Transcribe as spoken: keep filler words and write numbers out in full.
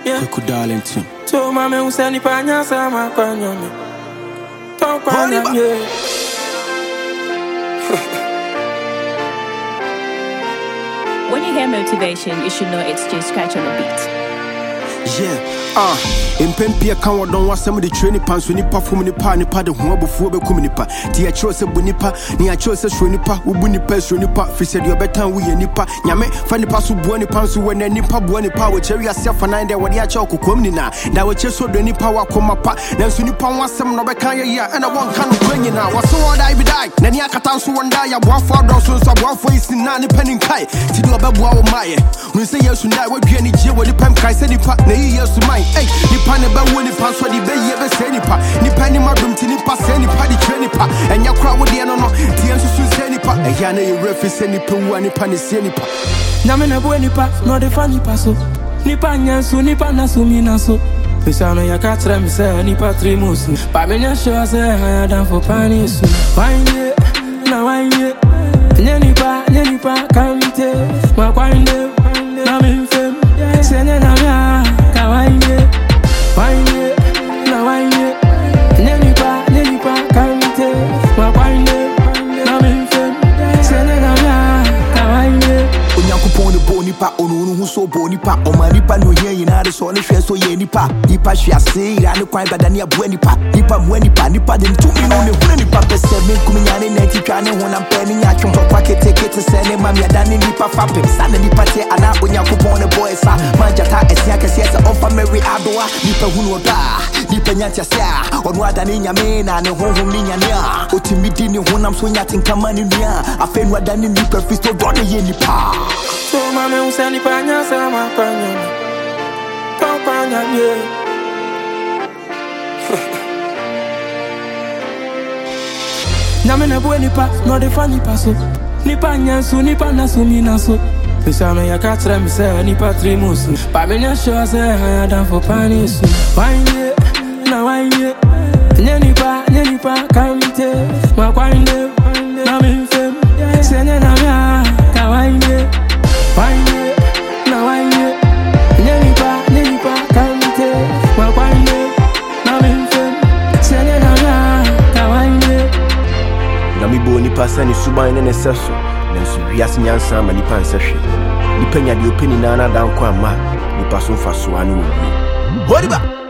Yeah. Kuku darling too. So mama usani panya sama kwanya me. Ton kwanya yeah. When you hear motivation, you should know it's just scratch on the beat. Yeah, ah, in Pempia can don't want some of the training pants when you perform the party part of one before the communipa. Tia chose a bunipa, near chose a shunipa, ubunipa, shunipa, fi said your better we a nipa. Yame, funny pass who buoni pants when a nipa buoni power, cherry yourself and I there what ya choco comnina. That was just so the nipa come up, then sunipa wants some Nobekaya, and I want kind of bring you now. What's so what I be die? Then Yakatan so one die, I walk for those who are one face in nine penny kai. To do a babu my. When say yes, when I would be any jail with the pump, I said it. Years to mine, hey, Nipa never win it, pass what the bay ever say nipa. Nipa ni my room to nipa, send nipa, the train nipa, and your crowd with the no, the answer to say nipa, and Yana, you reference any poo and nipa, the nipa. Namina buenipa, not the funny passo. Nipa nyansu, nipa nasumi naso. Pisano ya katra mi say nipa three musu. Pamenya show say I done for panisu. Wine ye, na wine ye. Nyanipa, nyanipa, kamite. Ma wine, na mi fem. Sene na mia. Wine, wine, na wine, nenipa, nenipa, kamite, ma wine, na minfem, sene na mia, kawaine. Onyankopon de bonipa, onu hu so bonipa, o manipa no yen yina de so ne hwe so ye nipa, nipa hwe ase ira ne kwan bada ne abo nipa, nipa mo nipa, nipa de ntumi no ne hu nipa pese me kuminya ne nenti twa ne ho na mpani nya twon kwa kete kete se ne mam ya da ne nipa fa pem sa ne nipa te ana onyankopon de boy sa manjata esia kese se ofa Mary adoa nipa hu no da nipa nya tia sia onu ada ne nyame na ne honhom ni nya ne a otimidi ne honam so nya tinkama ne nua afenu ada ne nipa Kristo do ne ye nipa. So mama usani panya sama kwanya me. Ton kwanya yeah. Namina buenipa, not the funny passo. Nipa nyansu, nipa nasumi naso. Pisano ya katra mi say nipa three musu. Pamenya show say I done for panisu. Wine ye, na wine ye. Nyanipa, nyanipa, kamite. Ma wine, na mi fem. Sene na mia, kawaine. Wine, na wine, nyanipa, nyanipa, kamite. Ma wine, na mi fem. Sene na mia, kawaine. Nami bo nipa sani suban ne seso, nanso wiase nyansa ma nipa nsehwe. Nipa nya de openi na na dan kwa ma, nipa so fa so anu obi. Hodiba.